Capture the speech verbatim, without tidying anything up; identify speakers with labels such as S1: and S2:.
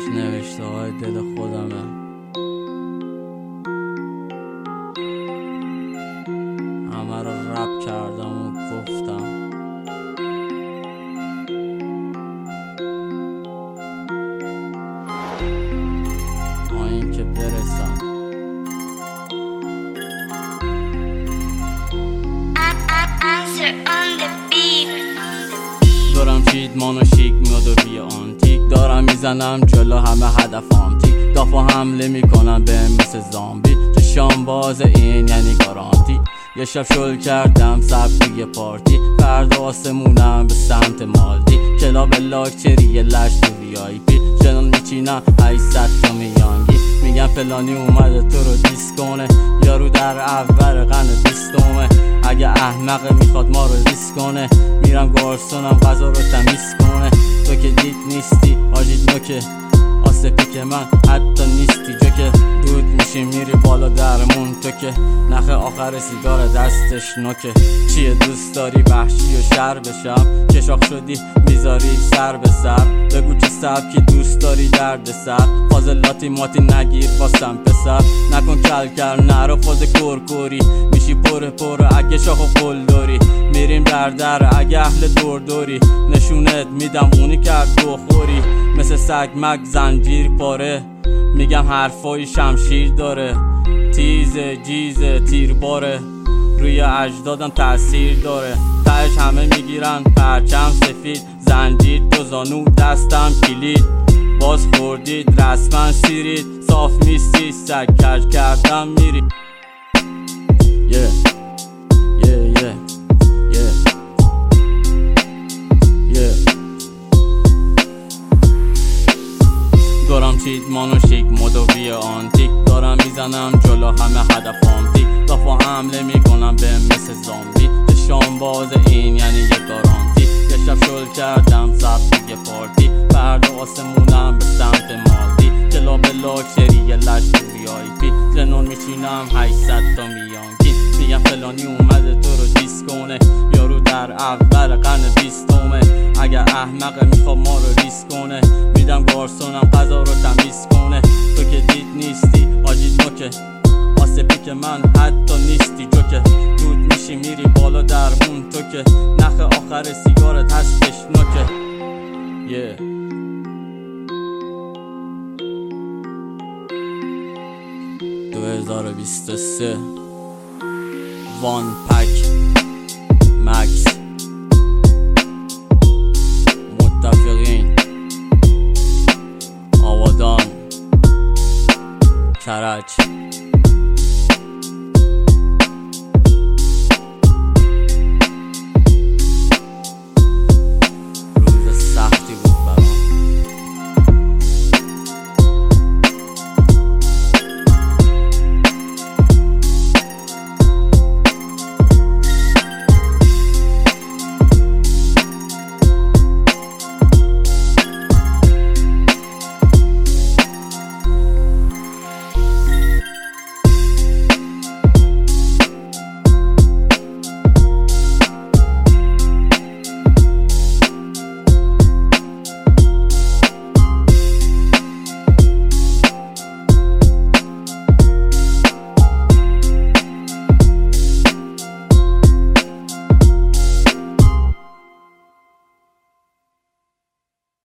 S1: نوشته های دل خودمه. همه رو رپ کردم و گفتم تا این که برسم. دارم چیدمان و شیک میاد و بی آنتیک، دارم میزنم جلو همه هدفام تیک، دافا حمله میکنم به مثل زامبی، چشام باز این یعنی گارانتی. یه شب شل کردم سبک یه پارتی، فردا آسمونم به سمت مالدی، کلاب لاکچری لش تو وی آی پی، جنان میچینم هشتصد تا میانگی، میگم فلانی اومده تو رو دیس کنه، یارو در اول قرن بیستمه، اگه احمق میخواد ما رو دیس کنه، میرم گارسونم غذا رو تمیز کنه. تو که دیت نیستی آجید نوکه، آسپی که من حتی نیستی جو که دود میشی میری بالا درمون، تو که نخ آخر سیگار دستش نوکه. چیه دوست داری وحشی و شر بشم، که شاخ شدی میذاری سر به سر، بگو چه سبکی دوست داری درد سر، فاضلاتی ماتی نگیر باسم پسر، نکن کل کل نرو فاز کرکوری، میشی پر پر اگه شاخ و قل داری، میریم در در اگه اهل دور دوری، نشونت میدم اونی کرد بخوری، مثل سگ مگ زنجیر پاره، میگم حرفای شمشیر داره، تیزه جیزه تیر باره، روی اجدادم تأثیر داره، تهش همه میگیرن پرچم سفید، زنجیر دو زانو دستم کلید، باز خوردید رسما سیرید، صاف نیستی سگ کج کردم میری. yeah. yeah, yeah. yeah. yeah. دارم چیدمان و شیک مدوی آنتیک، دارم میزنم جلو همه هدفام تیک، دافا حمله میکنم به مثل زامبی، چشام باز این یعنی یه گارانتی. یه شب شل کردم سبک یه پارتی، فردا آسمونم به سمت مالدی، کلاب لاکچری لش تو وی آی پی، جنون میچینم هشتصد تا میانگی، میگم فلانی اومده تو رو دیس کنه، یارو در اول قرن بیستمه، اگه احمق میخواد ما رو ریس کنه، میدم گارسونم غذا رو تمیز کنه. تو که دید نیستی آجید نوکه، آسپی که من حتی نیستی جو که دود میشی میری بالا درمون، تو که نخ آخر سیگارت هستش نوکه. yeah. دو هزار و بیست و سه وان پک مکس